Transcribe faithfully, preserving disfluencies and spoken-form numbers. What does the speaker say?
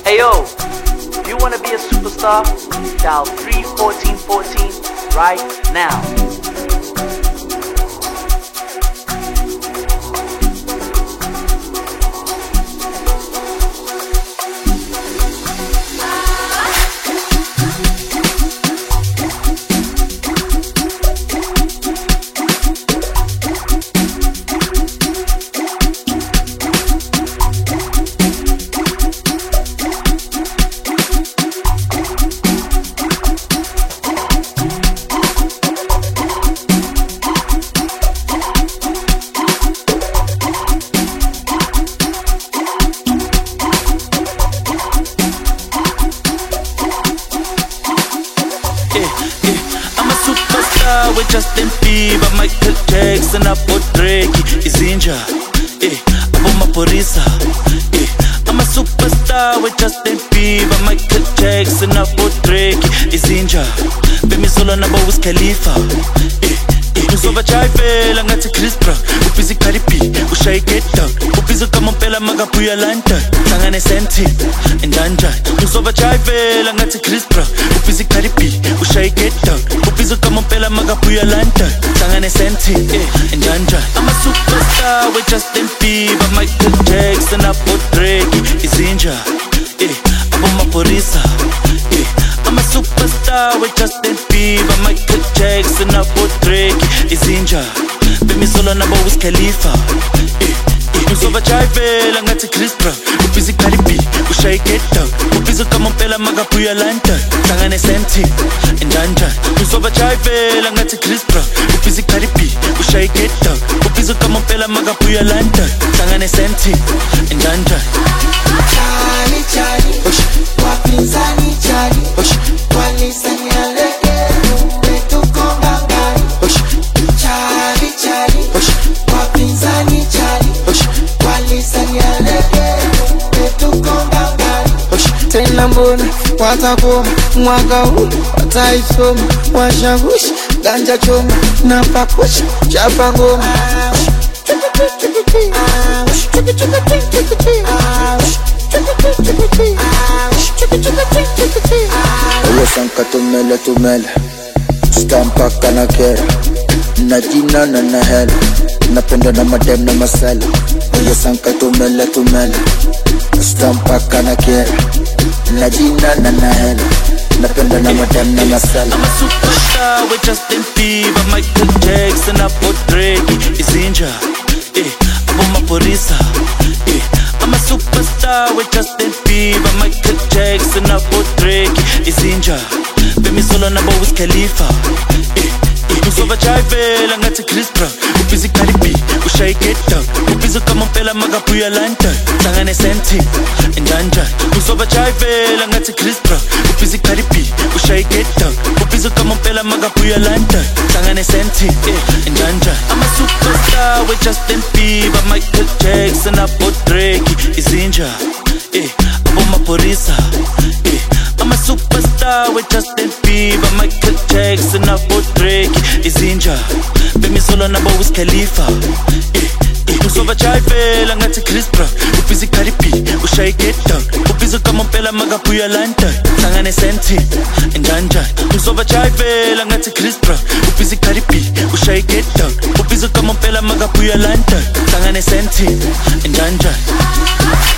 Hey yo, if you wanna be a superstar, dial three fourteen fourteen right now. With Justin Bieber, Michael Jackson, Apo Drake, Izinja, eh, Apo Maporisa, eh, I'm a superstar with Justin Bieber, Michael Jackson, Apo Drake, Izinja, Bemi Solo Nabo Wiz Khalifa, eh, eh, Uzova Chayfela ngathi Chris Brown, ubhizi Cardi B, ushaye get down, ubhizi kamompela magabuya London, hlangane senti, enjanja, Uzova Chayfela ngathi Chris Brown, ubhizi Cardi B, ushaye get down, ubhizi kamompela magabuya London, hlangane senti, eh, enjanja. I'm a superstar with Justin Bieber, Michael Jackson, Apo Drake, Izinja, eh, Apo Maporisa, eh, I'm a superstar with Justin Bieber, Michael Jackson, Apo Drake, Izinja, Bemi Solo Nabo Wiz Khalifa, eh, eh, Uzova Chayfela ngathi Chris Brown, ubhizi Cardi B, ushaye get down, ubhizi kamompela magabuya London, hlangane senti, enjanja. Uzova Chayfela ngathi Chris Brown, ubhizi Cardi B, ushaye get down, ubhizi kamompela magabuya London, hlangane senti, enjanja. Charlie, Charlie, wapinzani Charlie, walisani aleke, wetukonga ngani. Charlie, Charlie, wapinzani Charlie, walisani aleke, wetukonga ngani. Tena mbona watakoma mwaka huu, wataisoma washawishi, ganja choma na pakusha chapa ngoma. Oye sanka tumele tumele Stampa kana kera Na jina na na hela Napenda na madem na masala Oye sanka tumele tumele Stampa kana kera Na jina na na hela Napenda na madem na masala. I'm a superstar with Justin Bieber, Michael Jackson, Apo Drake, Izinja, eh, Apo Maporisa, eh, I'm a superstar with Justin Bieber, Michael Jackson, Apo Drake, Izinja, Bemi Solo Nabo Wiz Khalifa, eh, eh, Uzova Chayfela ngathi Chris Brown, ubhizi Cardi B, ushaye get down, ubhizi kamompela magabuya London, hlangane senti, enjanja. Uzova Chayfela ngathi Chris Brown, ubhizi Cardi B, ushaye get down, ubhizi kamompela magabuya London, hlangane senti, eh, enjanja. I'm a superstar with Justin Bieber, Michael Jackson, Apo Drake, Izinja, eh, Apo Maporisa, eh, I'm a superstar with Justin Bieber, Michael Jackson, Apo Drake, Izinja, Bemi Solo Nabo Wiz Khalifa, eh, eh, Uzova Chayfela ngathi Chris Brown, ubhizi Cardi B, ushaye get down, ubhizi kamompela magabuya London, hlangane senti, enjanja. Uzova Chayfela ngathi Chris Brown, ubhizi Cardi B, ushaye get down, ubhizi kamompela magabuya London, hlangane senti, enjanja.